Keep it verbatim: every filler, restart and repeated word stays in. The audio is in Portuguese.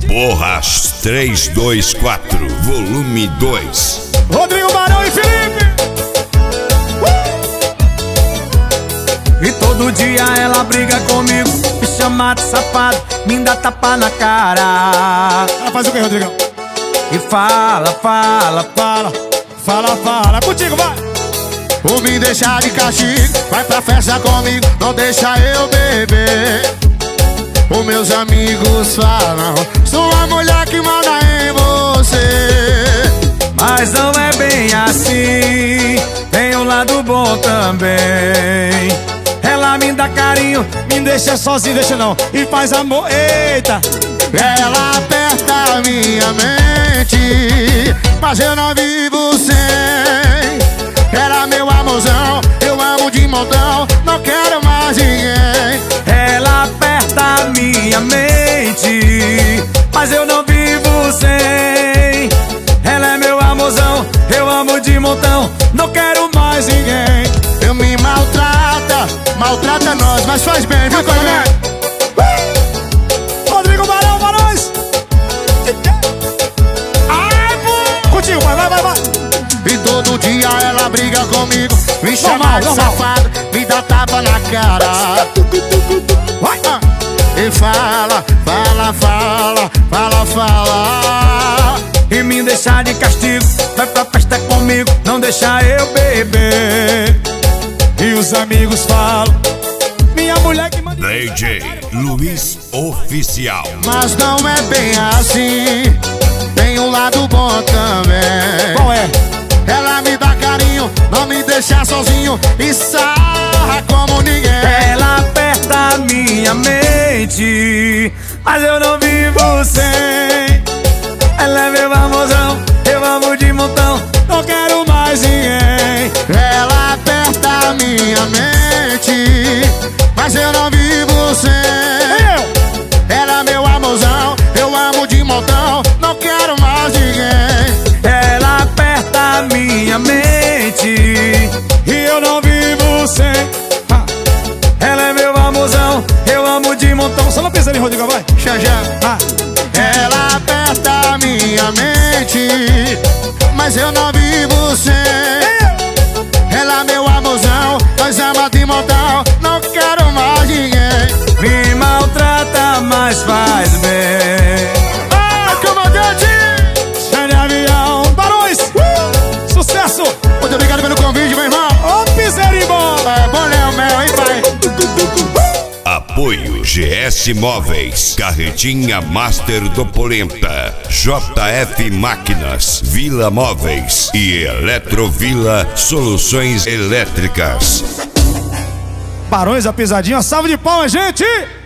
Borras três dois quatro, volume dois. Rodrigo Barão e Felipe. uh! E todo dia ela briga comigo, me chama de safado, me dá tapa na cara. Ela faz o que, Rodrigão? E fala, fala, fala, fala, fala. É contigo, vai! Ou me deixar de castigo, vai pra festa comigo, não deixa eu beber. Os meus amigos falam, sou a mulher que manda em você. Mas não é bem assim, tem um lado bom também. Ela me dá carinho, me deixa sozinho, deixa não, e faz amor, eita. Ela aperta a minha mente, mas eu não vivo sem. Ela meu amorzão, eu amo de montão, não quero mais ninguém. Ela aperta a minha mente, mas eu não vivo sem. Ela é meu amorzão, eu amo de montão, não quero mais ninguém. Eu me maltrata, maltrata nós, mas faz bem, viu, Coronel? Rodrigo Barão, Barões. Ai, pô. Contigo, vai, vai, vai, vai. E todo dia ela briga comigo, me chama Normal, de normal. safado, me dá tapa na cara. Vai. Ah, e fala, fala, fala, fala, fala. E me deixar de castigo, vai pra festa comigo, não deixa eu beber. E os amigos falam, minha mulher que manda. D J Luiz Oficial. Mas não é bem assim, tem um lado bom também. Qual é? Ela me dá carinho, não me deixa sozinho e sarra como ninguém. Ela aperta a minha mente, mas eu não vivo sem. Ela é meu amorzão, eu amo de montão, não quero mais ninguém. Ela aperta a minha mente, mas eu não vivo sem. Ela é meu amorzão, eu amo de montão, não quero mais ninguém. Ela aperta a minha mente e eu não vivo sem. Ha. Ela é meu amorzão, eu amo de montão. Só não pensa ali, Rodrigo, vai. Já, já. Ha. Ela aperta a minha mente, mas eu não vivo sem. Ela é meu amorzão, nós ama de montão, não quero mais ninguém. Me maltrata, mas faz bem. Ah, comandante! Sai de avião, Barões! Uh! Sucesso! Muito obrigado pelo convite, meu irmão. Ô, Piserimão! É, bom Léo Mel, hein, pai? Apoio G S Móveis, Carretinha Master do Polenta, J F Máquinas, Vila Móveis e Eletrovila Soluções Elétricas. Barões, a pisadinha, salve de palmas, gente!